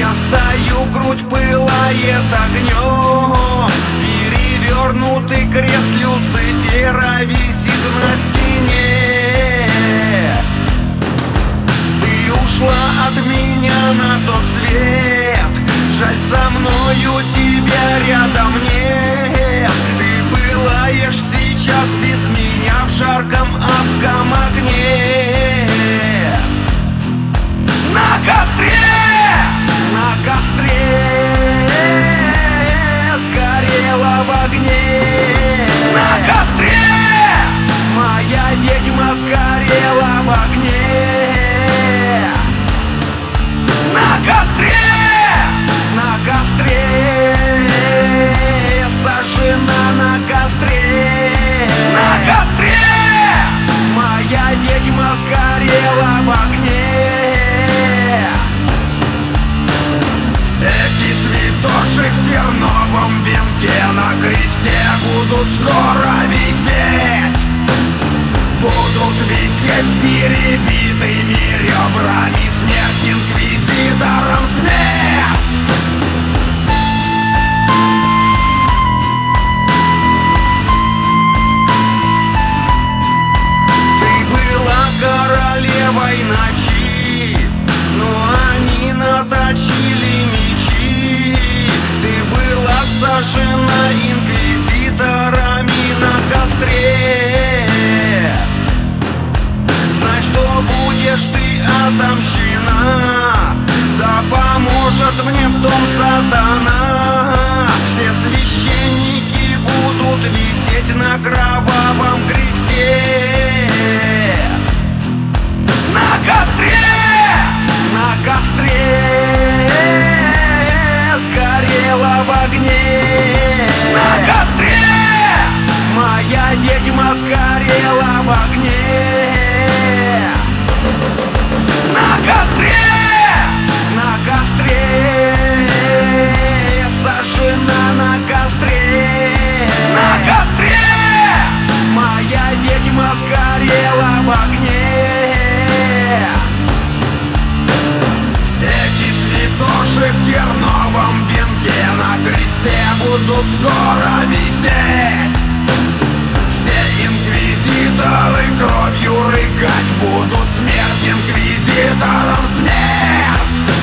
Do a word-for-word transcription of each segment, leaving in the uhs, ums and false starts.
Я стою, грудь пылает огнем, перевернутый крест Люцифера висит на стене. Ты ушла от меня на тот свет, жаль, со мною тебя рядом нет. Ты пылаешь сейчас без меня в жарком адском огне. На костре, на костре сгорела в огне. На костре моя ведьма сгорела в огне. На костре, на костре сожжена на костре. На костре моя ведьма сгорела в огне. Эти святоши в терновом венке на кресте будут скоро висеть. Будут висеть с перебитыми ребрами, смерть инквизитором, смерть. Ты была королевой ночи, но они наточили мечи. Ты была сожжена инквизиторами на костре. Знай, что будешь ты отомщена, да поможет мне в том сатана. Все священники будут висеть на кровавом кресте. На костре, на костре сгорела в огне. На костре моя ведьма сгорела в огне. На костре, на костре сожжена на костре. На костре моя ведьма сгорела в огне. Эти святоши в терновом венке на кресте будут скоро висеть. Все инквизиторы кровью рыгать будут, смерть инквизиторам, смерть.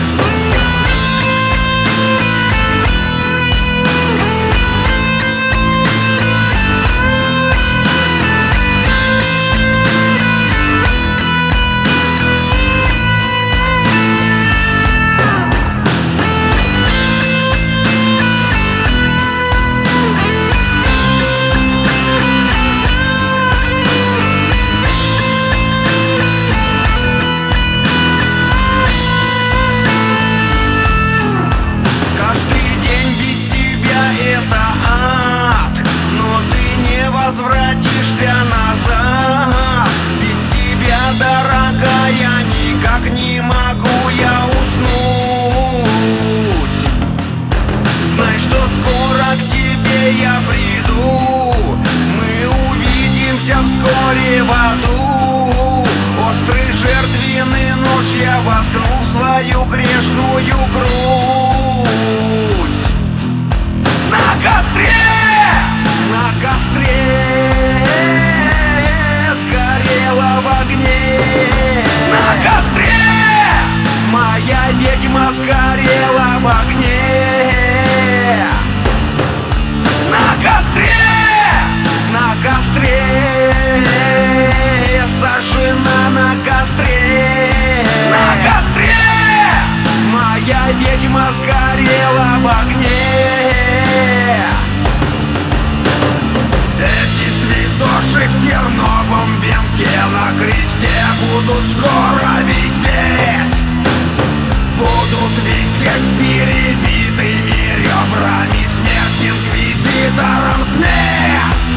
Возвратишься назад. Без тебя, дорогая, никак не могу я уснуть. Знай, что скоро к тебе я приду. Мы увидимся вскоре в аду. Острый жертвенный нож я воткну в свою грешную грудь. На костре, на костре сгорела в огне. На костре моя ведьма сгорела в огне. На костре, на костре сожжена на костре. На костре моя ведьма сгорела в огне. Эти святоши в терновом венке на кресте будут скоро висеть. Будут висеть с перебитыми ребрами, смерть инквизиторам, смерть.